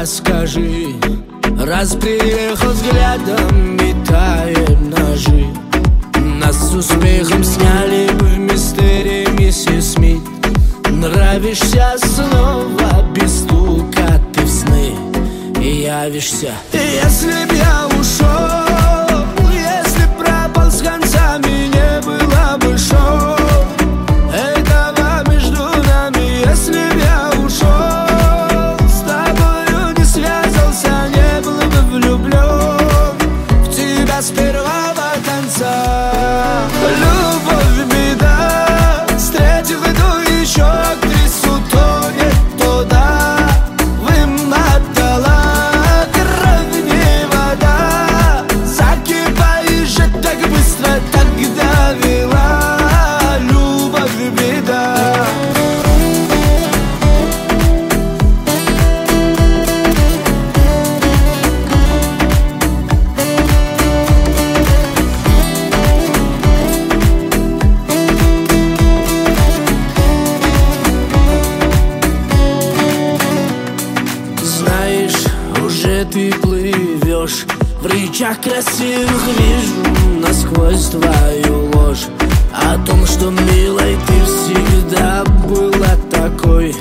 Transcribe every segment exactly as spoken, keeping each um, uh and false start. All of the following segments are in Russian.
расскажи. Раз приехал, взглядом метая ножи. Нас с успехом сняли в мистерии миссис Смит. Нравишься снова, без стука ты в сны явишься. Если б я ушел, если б пропал с концами, не было бы шоу этого между нами. Если б я ушел, с тобою не связался, не был бы влюблен в тебя с первого конца. Любовь беда, встретив эту еще актрису, тонет туда, вымотала кровь не вода. Закипаешь так быстро, так довела. Любовь беда. Ты плывешь в речах красивых, вижу насквозь твою ложь о том, что, милой, ты всегда была такой.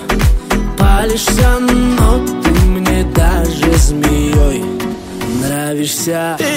Палишься, но ты мне даже змеей нравишься.